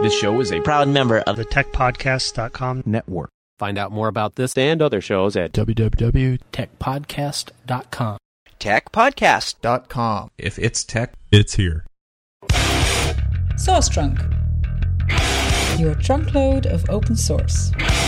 This show is a proud member of the TechPodcast.com network. Find out more about this and other shows at www.techpodcast.com. TechPodcast.com. If it's tech, it's here. Source Trunk, your trunkload of open source.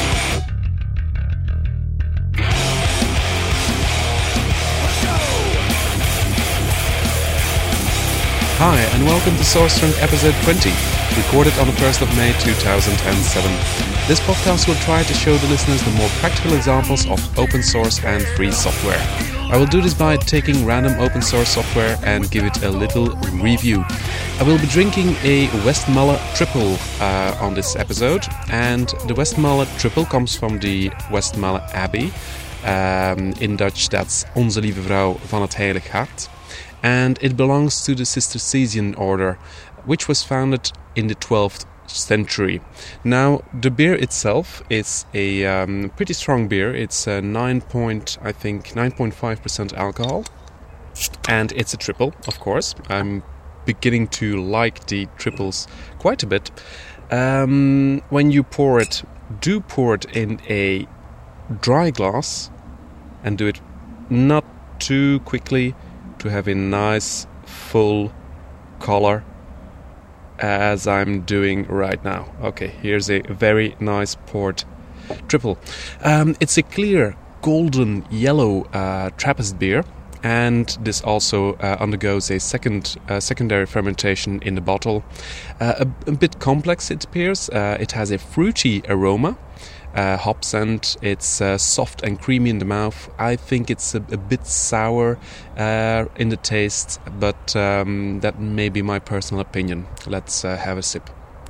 Hi, and welcome to Source Trunk episode 20, recorded on the 1st of May 2007. This podcast will try to show the listeners the more practical examples of open source and free software. I will do this by taking random open source software and give it a little review. I will be drinking a Westmalle Triple on this episode, and the Westmalle Triple comes from the Westmalle Abbey. In Dutch, that's Onze Lieve Vrouw van het Heilig Hart. And it belongs to the Cistercian order, which was founded in the 12th century. Now, the beer itself is a pretty strong beer. It's 9.5% alcohol, and it's a triple, of course. I'm beginning to like the triples quite a bit. When you pour it, do pour it in a dry glass, and do it not too quickly, to have a nice full color as I'm doing right now. Okay, here's a very nice poured triple. It's a clear golden yellow Trappist beer, and this also undergoes a secondary fermentation in the bottle. A bit complex, it appears. It has a fruity aroma. Hops, and it's soft and creamy in the mouth. I think it's a bit sour in the taste, but that may be my personal opinion. Let's have a sip.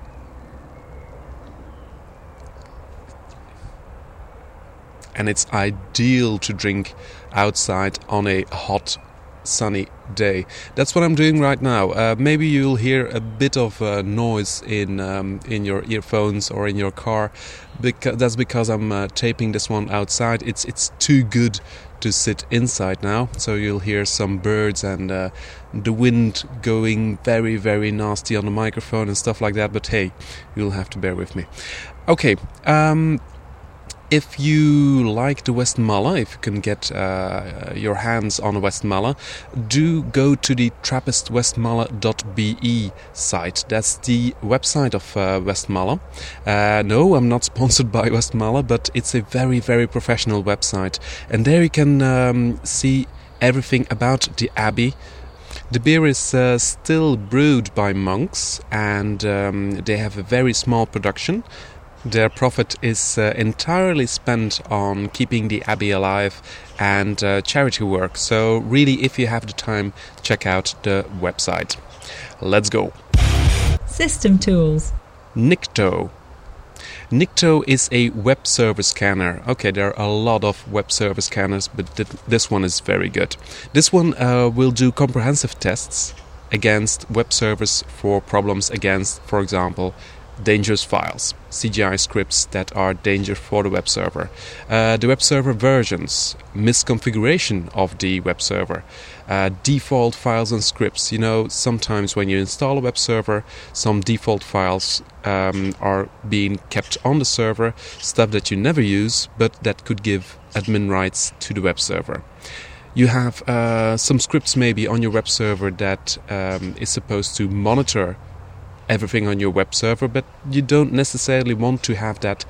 And it's ideal to drink outside on a hot, sunny day. That's what I'm doing right now. Maybe you'll hear a bit of noise in your earphones or in your car. That's because I'm taping this one outside. It's too good to sit inside now, so you'll hear some birds and the wind going very, very nasty on the microphone and stuff like that. But hey, you'll have to bear with me. Okay. If you like the Westmalle, if you can get your hands on a Westmalle, do go to the trappistwestmalle.be site. That's the website of Westmalle. No, I'm not sponsored by Westmalle, but it's a very, very professional website. And there you can see everything about the abbey. The beer is still brewed by monks, and they have a very small production. Their profit is entirely spent on keeping the abbey alive and charity work. So really, if you have the time, check out the website. Let's go. System tools. Nikto. Nikto is a web server scanner. Okay, there are a lot of web server scanners, but this one is very good. This one will do comprehensive tests against web servers for problems against, for example, dangerous files, CGI scripts that are dangerous for the web server, the web server versions, misconfiguration of the web server, default files and scripts. You know, sometimes when you install a web server, some default files are being kept on the server, stuff that you never use, but that could give admin rights to the web server. You have some scripts maybe on your web server that is supposed to monitor everything on your web server, but you don't necessarily want to have that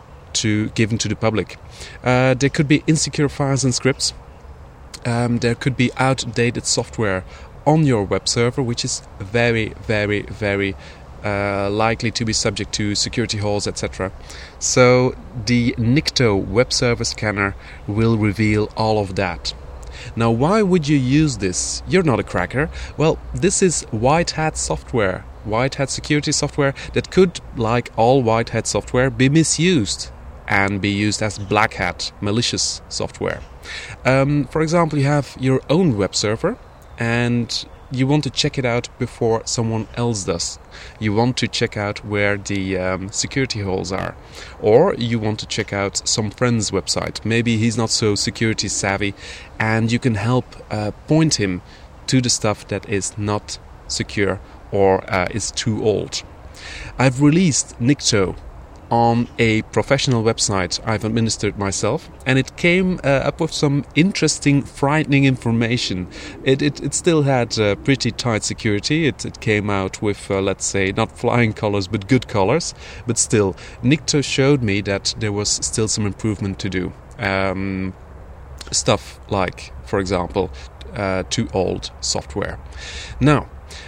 given to the public. There could be insecure files and scripts. There could be outdated software on your web server, which is very, very, very likely to be subject to security holes, etc. So the Nikto web server scanner will reveal all of that. Now, why would you use this? You're not a cracker. Well, this is white hat software, white hat security software that could, like all white hat software, be misused and be used as black hat, malicious software. For example, you have your own web server and you want to check it out before someone else does. You want to check out where the security holes are. Or you want to check out some friend's website. Maybe he's not so security savvy, and you can help point him to the stuff that is not secure or is too old. I've released Nikto on a professional website I've administered myself, and it came up with some interesting, frightening information. It still had pretty tight security. It came out with, let's say, not flying colors, but good colors. But still, Nikto showed me that there was still some improvement to do. Stuff like, for example, too old software. Now,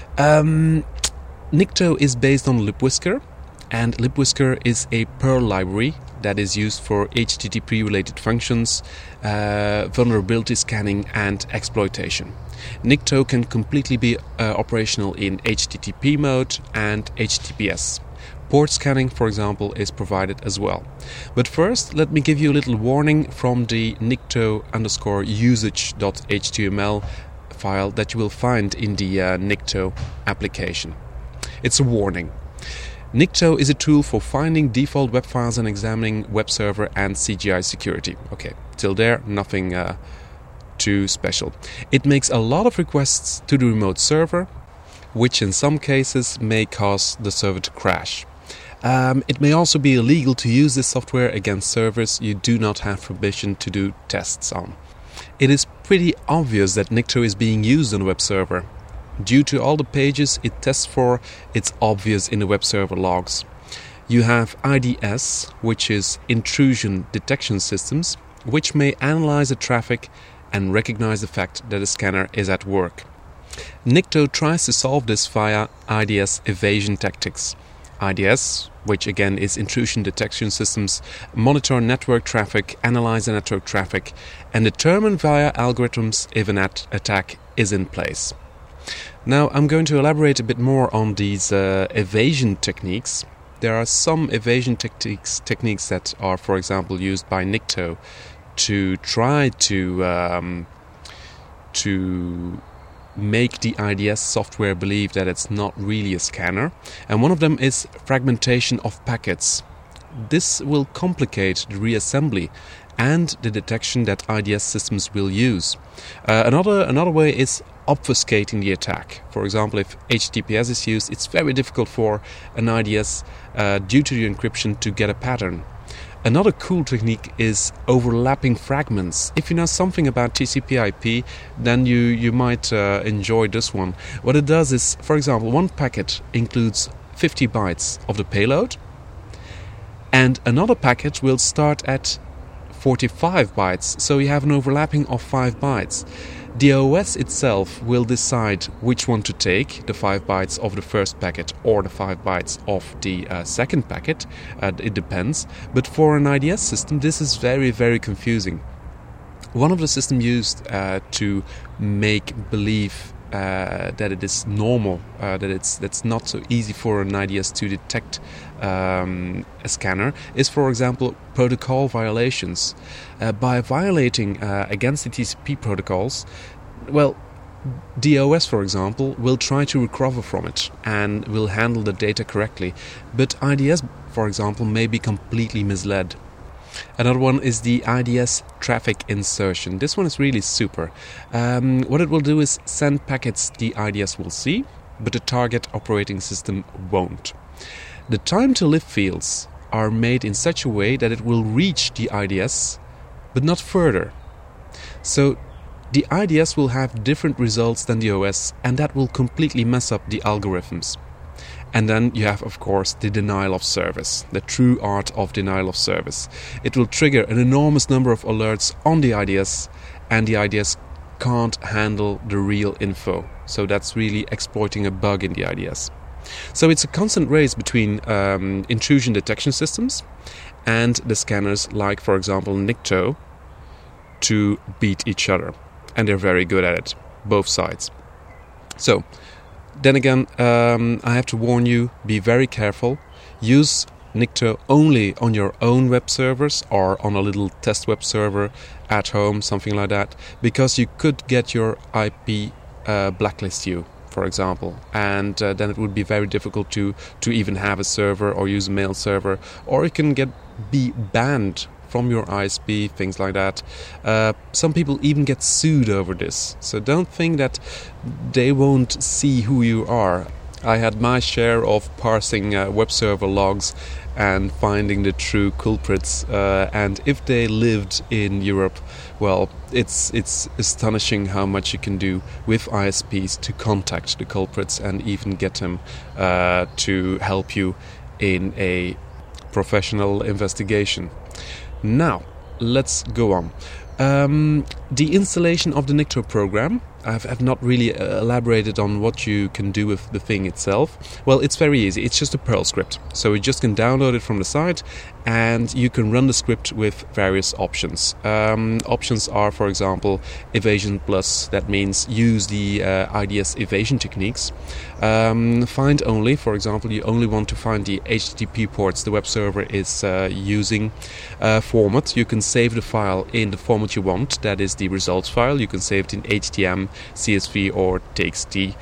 Nikto is based on LibWhisker, and LibWhisker is a Perl library that is used for HTTP-related functions, vulnerability scanning, and exploitation. Nikto can completely be operational in HTTP mode and HTTPS. Port scanning, for example, is provided as well. But first, let me give you a little warning from the nikto_usage.html file that you will find in the Nikto application. It's a warning. Nikto is a tool for finding default web files and examining web server and CGI security. Okay, till there, nothing too special. It makes a lot of requests to the remote server, which in some cases may cause the server to crash. It may also be illegal to use this software against servers you do not have permission to do tests on. It is pretty obvious that Nikto is being used on a web server. Due to all the pages it tests for, it's obvious in the web server logs. You have IDS, which is Intrusion Detection Systems, which may analyze the traffic and recognize the fact that a scanner is at work. Nikto tries to solve this via IDS evasion tactics. IDS, which again is Intrusion Detection Systems, monitor network traffic, analyze the network traffic, and determine via algorithms if an attack is in place. Now I'm going to elaborate a bit more on these evasion techniques. There are some evasion techniques that are, for example, used by Nikto to try to make the IDS software believe that it's not really a scanner. And one of them is fragmentation of packets. This will complicate the reassembly and the detection that IDS systems will use. Another way is obfuscating the attack. For example, if HTTPS is used, it's very difficult for an IDS due to the encryption to get a pattern. Another cool technique is overlapping fragments. If you know something about TCP/IP, then you might enjoy this one. What it does is, for example, one packet includes 50 bytes of the payload, and another packet will start at 45 bytes, so you have an overlapping of 5 bytes. The OS itself will decide which one to take, the 5 bytes of the first packet or the 5 bytes of the second packet. It depends. But for an IDS system, this is very, very confusing. One of the systems used to make believe that it is normal, that's not so easy for an IDS to detect a scanner, is, for example, protocol violations. By violating against the TCP protocols, well, DOS, for example, will try to recover from it and will handle the data correctly. But IDS, for example, may be completely misled. Another one is the IDS traffic insertion. This one is really super. What it will do is send packets the IDS will see, but the target operating system won't. The time to live fields are made in such a way that it will reach the IDS, but not further. So the IDS will have different results than the OS, and that will completely mess up the algorithms. And then you have, of course, the denial of service, the true art of denial of service. It will trigger an enormous number of alerts on the IDS, and the IDS can't handle the real info. So that's really exploiting a bug in the IDS. So it's a constant race between intrusion detection systems and the scanners, like, for example, Nikto, to beat each other. And they're very good at it, both sides. So, then again, I have to warn you, be very careful. Use Nikto only on your own web servers or on a little test web server at home, something like that, because you could get your IP blacklist you, for example, and then it would be very difficult to even have a server or use a mail server, or you can be banned from your ISP, things like that. Some people even get sued over this, so don't think that they won't see who you are. I had my share of parsing web server logs and finding the true culprits, and if they lived in Europe, well, it's astonishing how much you can do with ISPs to contact the culprits and even get them to help you in a professional investigation. Now, let's go on. The installation of the Nikto program, I've not really elaborated on what you can do with the thing itself. Well, it's very easy. It's just a Perl script. So you just can download it from the site and you can run the script with various options. Options are, for example, evasion plus. That means use the IDS evasion techniques. Find only, for example, you only want to find the HTTP ports the web server is using. Format, you can save the file in the format you want. That is the results file. You can save it in HTML, CSV or TXT.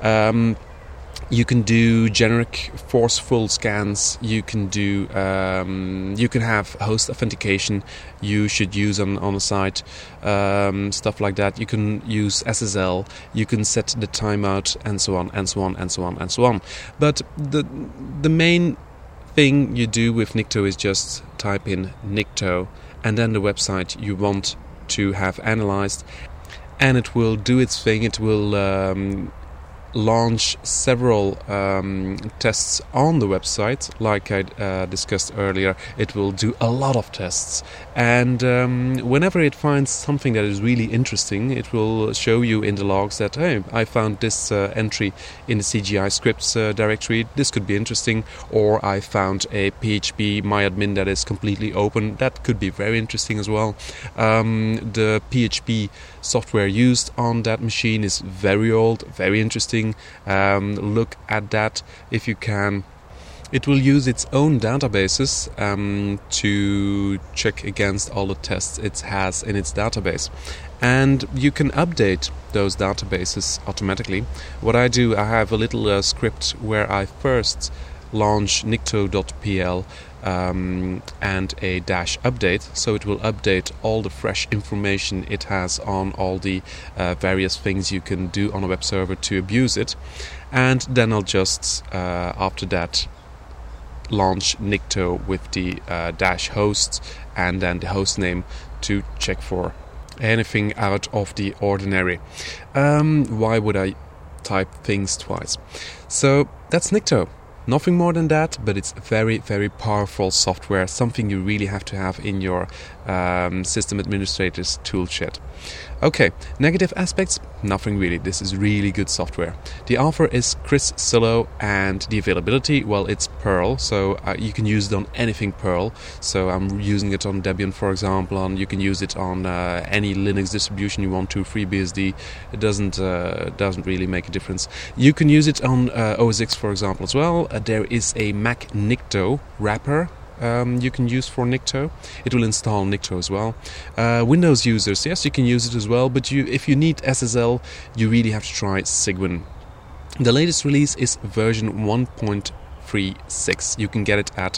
You can do generic forceful scans. You can do you can have host authentication you should use on a site, stuff like that. You can use SSL. You can set the timeout and so on and so on and so on and so on. But the main thing you do with Nikto is just type in Nikto and then the website you want to have analyzed, and it will do its thing. It will launch several tests on the website. Like I discussed earlier, it will do a lot of tests, and whenever it finds something that is really interesting, it will show you in the logs that, hey, I found this entry in the CGI scripts directory, this could be interesting, or I found a PHP myadmin that is completely open, that could be very interesting as well. The PHP software used on that machine is very old, very interesting. Look at that if you can. It will use its own databases to check against all the tests it has in its database, and you can update those databases automatically. What I do, I have a little script where I first launch nikto.pl and a dash update, so it will update all the fresh information it has on all the various things you can do on a web server to abuse it, and then I'll just after that launch Nikto with the dash host and then the host name to check for anything out of the ordinary. Why would I type things twice? So that's Nikto. Nothing more than that, but it's very, very powerful software, something you really have to have in your system administrator's toolshed. Okay, negative aspects? Nothing really. This is really good software. The author is Chris Silo, and the availability, well, it's Perl, so you can use it on anything Perl. So I'm using it on Debian, for example, and you can use it on any Linux distribution you want to. FreeBSD, it doesn't really make a difference. You can use it on OS X, for example, as well. There is a Mac Nikto wrapper you can use for Nikto. It will install Nikto as well. Windows users, yes, you can use it as well, but if you need SSL, you really have to try Cygwin. The latest release is version 1.36. You can get it at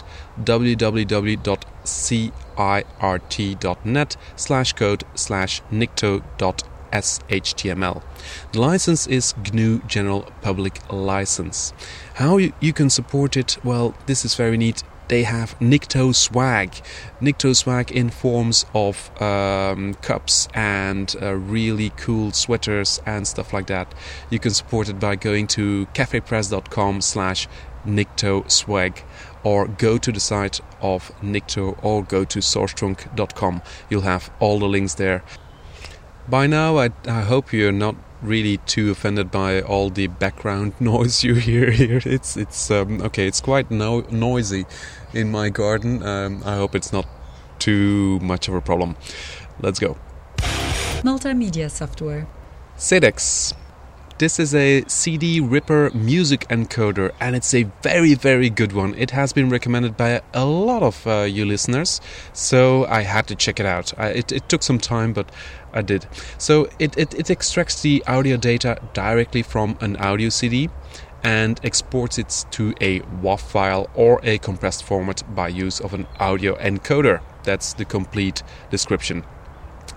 www.cirt.net/code/nikto.shtml. The license is GNU General Public License. How you can support it? Well, this is very neat. They have Nikto swag. Nikto swag in forms of cups and really cool sweaters and stuff like that. You can support it by going to cafepress.com/Nikto swag, or go to the site of Nikto, or go to sourcetrunk.com. You'll have all the links there. By now, I hope you're not really too offended by all the background noise you hear here. It's okay. It's quite noisy in my garden. I hope it's not too much of a problem. Let's go. Multimedia software. Cedex. This is a CD Ripper music encoder, and it's a very, very good one. It has been recommended by a lot of you listeners, so I had to check it out. It took some time, but I did. So it extracts the audio data directly from an audio CD and exports it to a WAV file or a compressed format by use of an audio encoder. That's the complete description.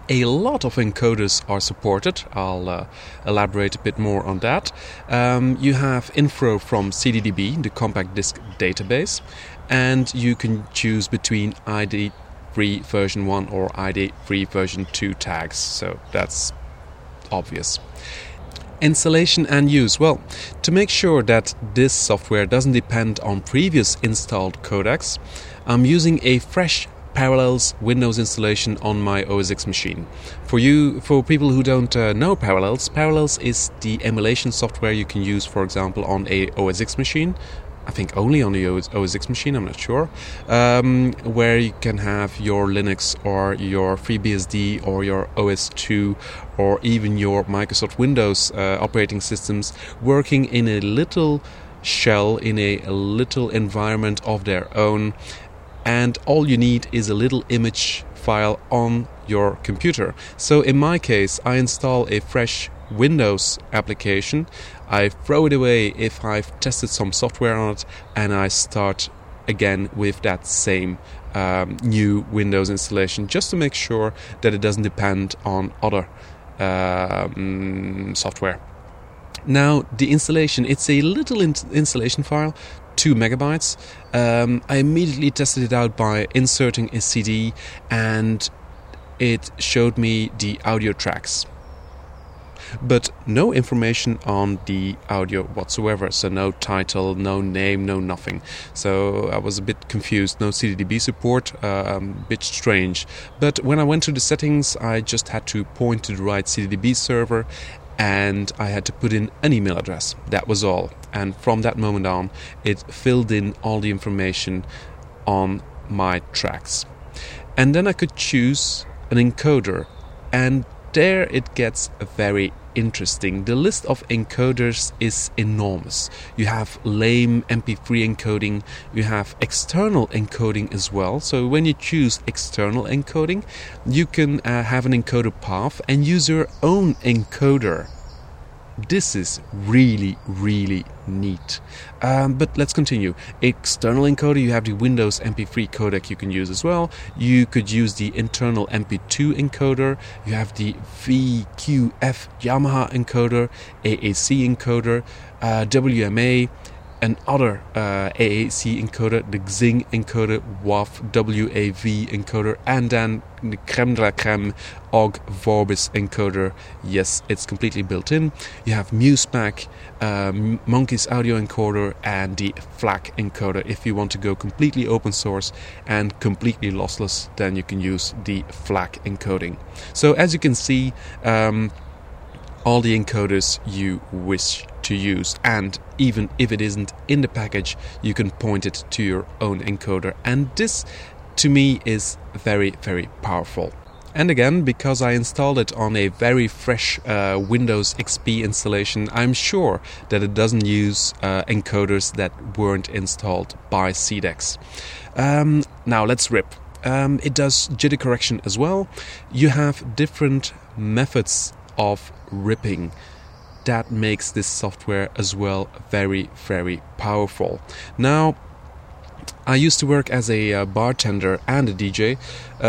a lot of encoders are supported. I'll elaborate a bit more on that. You have info from CDDB, the compact disk database, and you can choose between ID3 version 1 or ID3 version 2 tags, so that's obvious. Installation and use. Well, to make sure that this software doesn't depend on previous installed codecs, I'm using a fresh Parallels Windows installation on my OS X machine. For people who don't know Parallels is the emulation software you can use, for example, on a OS X machine. I think only on the OS X machine, I'm not sure, where you can have your Linux or your FreeBSD or your OS2 or even your Microsoft Windows operating systems working in a little shell, in a little environment of their own, and all you need is a little image file on your computer. So in my case, I install a fresh Windows application, I throw it away if I've tested some software on it, and I start again with that same new Windows installation, just to make sure that it doesn't depend on other software. Now, the installation, it's a little installation file, 2 megabytes. I immediately tested it out by inserting a CD, and it showed me the audio tracks, but no information on the audio whatsoever. So no title, no name, no nothing. So I was a bit confused. No CDDB support, bit strange. But when I went to the settings, I just had to point to the right CDDB server, and I had to put in an email address. That was all. And from that moment on, it filled in all the information on my tracks. And then I could choose an encoder, and there it gets very interesting. The list of encoders is enormous. You have lame MP3 encoding, you have external encoding as well. So when you choose external encoding, you can have an encoder path and use your own encoder. This is really, really neat. But let's continue. External encoder, you have the Windows MP3 codec you can use as well. You could use the internal MP2 encoder. You have the VQF Yamaha encoder, AAC encoder, WMA, and other AAC encoder, the Xing encoder, WAV, WAV encoder, and then the creme de la creme OGG Vorbis encoder. Yes, it's completely built in. You have MusePack, Monkey's audio encoder, and the FLAC encoder. If you want to go completely open source and completely lossless, then you can use the FLAC encoding. So as you can see, all the encoders you wish to use, and even if it isn't in the package, you can point it to your own encoder, and this to me is very, very powerful. And again, because I installed it on a very fresh Windows XP installation, I'm sure that it doesn't use encoders that weren't installed by CDEX. Now let's rip. It does jitter correction as well. You have different methods of ripping. That makes this software as well very, very powerful. Now, I used to work as a bartender and a DJ,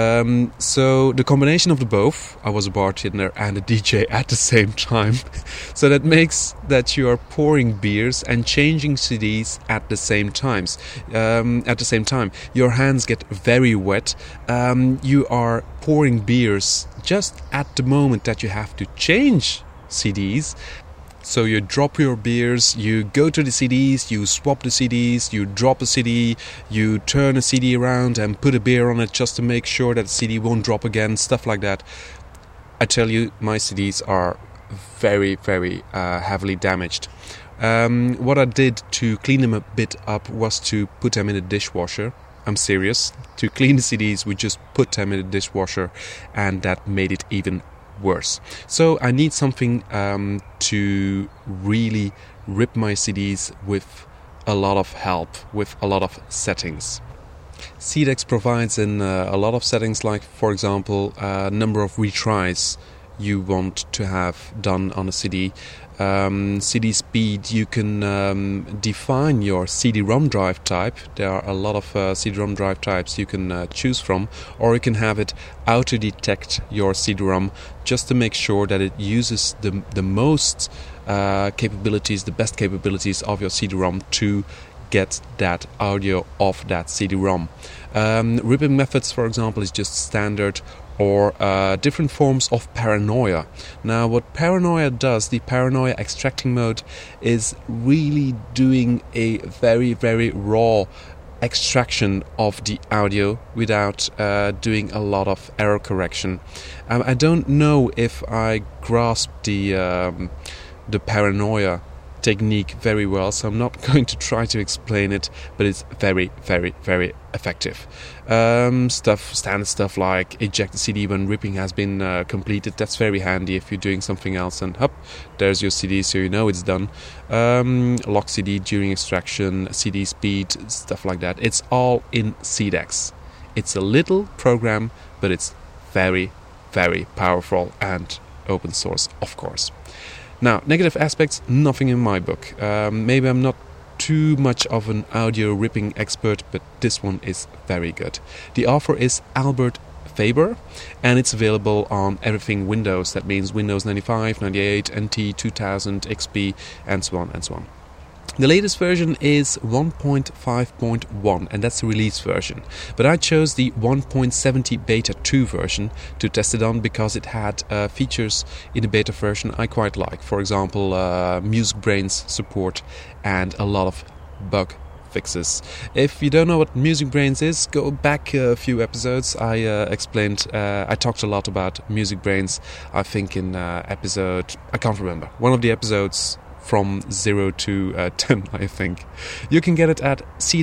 so the combination of the both, I was a bartender and a DJ at the same time, so that makes that you are pouring beers and changing CDs at the same times. Your hands get very wet. You are pouring beers just at the moment that you have to change CDs. So you drop your beers, you go to the CDs, you swap the CDs, you drop a CD, you turn a CD around and put a beer on it just to make sure that the CD won't drop again, stuff like that. I tell you, my CDs are very, very heavily damaged. What I did to clean them a bit up was to put them in a dishwasher. I'm serious. To clean the CDs, we just put them in a dishwasher, and that made it even worse. So I need something to really rip my CDs with a lot of help, with a lot of settings. CDEX provides in a lot of settings, like for example number of retries you want to have done on a CD. CD speed, you can define your CD-ROM drive type. There are a lot of CD-ROM drive types you can choose from, or you can have it auto-detect your CD-ROM just to make sure that it uses the most capabilities, the best capabilities of your CD-ROM to get that audio off that CD-ROM. Ripping methods, for example, is just standard, or different forms of paranoia. Now, what paranoia does, the paranoia extracting mode, is really doing a very, very raw extraction of the audio without doing a lot of error correction. I don't know if I grasp the paranoia technique very well, so I'm not going to try to explain it, but it's very, very, very effective. Standard stuff like eject the CD when ripping has been completed. That's very handy if you're doing something else, and hop, there's your CD, so you know it's done. Lock CD during extraction, CD speed, stuff like that. It's all in Seedex. It's a little program, but it's very, very powerful and open source, of course. Now, negative aspects, nothing in my book. Maybe I'm not too much of an audio ripping expert, but this one is very good. The author is Albert Faber, and it's available on everything Windows. That means Windows 95, 98, NT, 2000, XP, and so on and so on. The latest version is 1.5.1, and that's the release version. But I chose the 1.70 Beta 2 version to test it on because it had features in the beta version I quite like. For example, MusicBrainz support and a lot of bug fixes. If you don't know what MusicBrainz is, go back a few episodes. I talked a lot about MusicBrainz, I think in episode, I can't remember, one of the episodes from 0 to 10, I think. You can get it at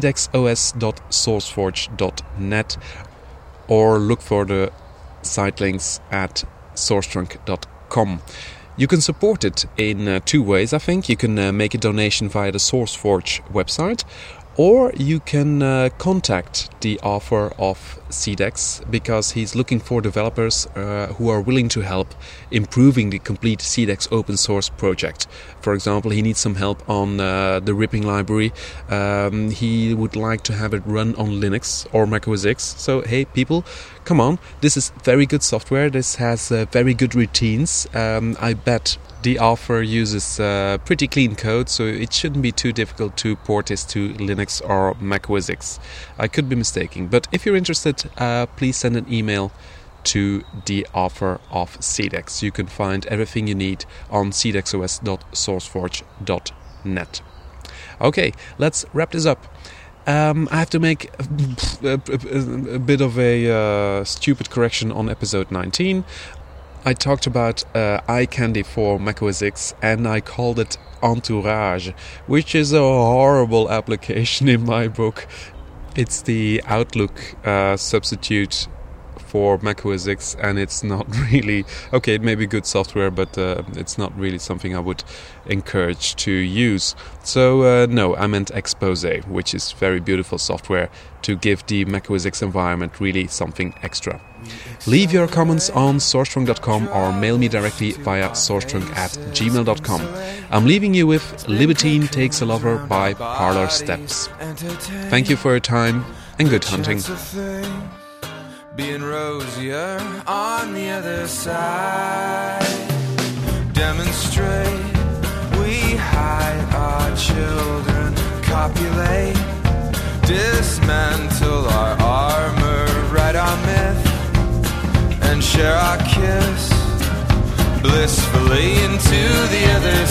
cdexos.sourceforge.net, or look for the site links at sourcetrunk.com. You can support it in two ways, I think. You can make a donation via the SourceForge website, or you can contact the author of Seedex, because he's looking for developers who are willing to help improving the complete Seedex open source project. For example, he needs some help on the ripping library. He would like to have it run on Linux or Mac OS X. So, hey, people, come on. This is very good software. This has very good routines. I bet the author uses pretty clean code, so it shouldn't be too difficult to port this to Linux or Mac OS X. I could be mistaken, but if you're interested, please send an email to the author of Seedex. You can find everything you need on cdexos.sourceforge.net. Okay, let's wrap this up. I have to make a bit of a stupid correction on episode 19. I talked about eye candy for Mac OS X, and I called it Entourage, which is a horrible application in my book. It's the Outlook substitute for Mac OS X, and it's not really... Okay, it may be good software, but it's not really something I would encourage to use. So, no, I meant Expose, which is very beautiful software to give the Mac OS X environment really something extra. Leave your comments on sourcetrunk.com or mail me directly via sourcetrunk@gmail.com. I'm leaving you with Libertine Takes a Lover by Parlor Steps. Thank you for your time and good hunting. Being rosier on the other side. Demonstrate, we hide our children, copulate, dismantle our armor, write our myth, and share our kiss blissfully into the other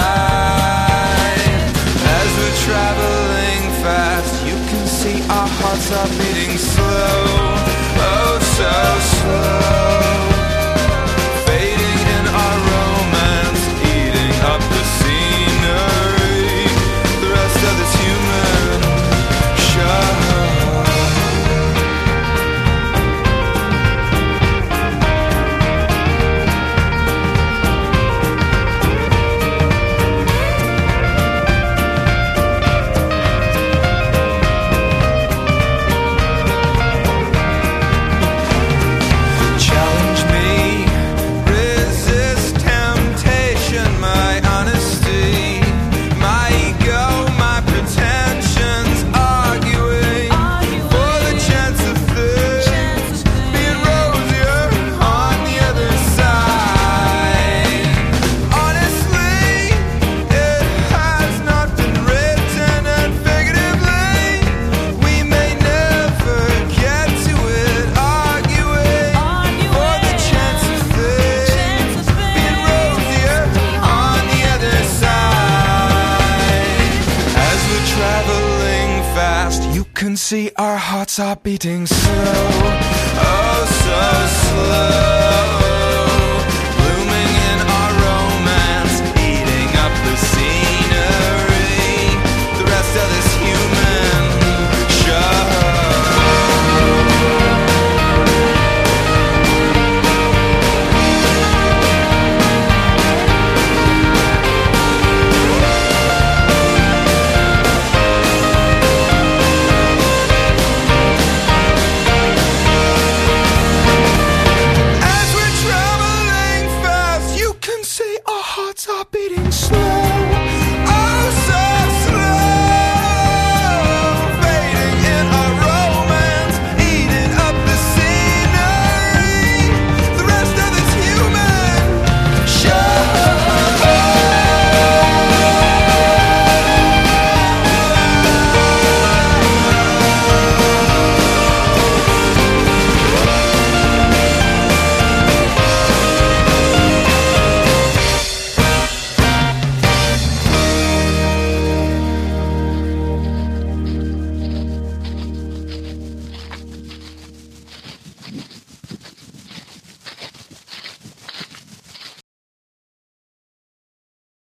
side. As we're traveling fast, you can see our hearts are beating slow, oh so slow, fading in our romance, eating up the scenery, the rest of this human show. Challenge can see our hearts are beating slow, oh so slow.